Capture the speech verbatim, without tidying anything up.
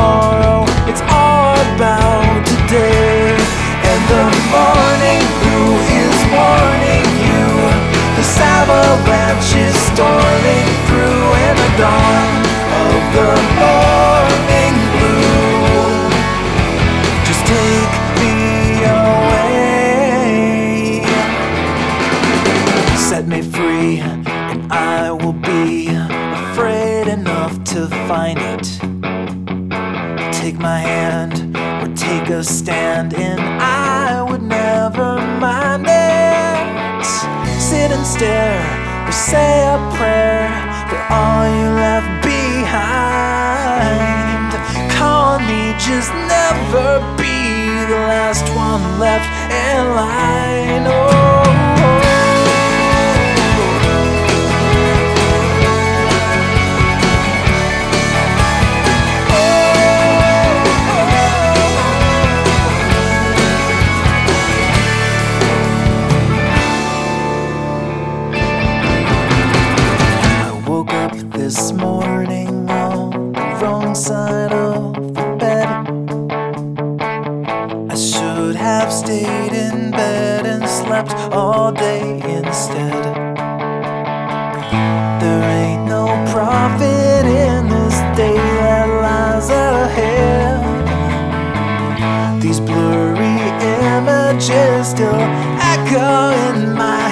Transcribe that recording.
tomorrow, it's all about today. And the morning blue is warning you, this avalanche is storming through. And the dawn of the morning blue, just take me away. Set me free, and I will be afraid enough to find it. Take my hand or take a stand, and I would never mind it. Sit and stare or say a prayer for all you left behind. Call me, just never be the last one left in line. Oh. This morning on the wrong side of the bed. I should have stayed in bed and slept all day instead. There ain't no profit in this day that lies ahead. These blurry images still echo in my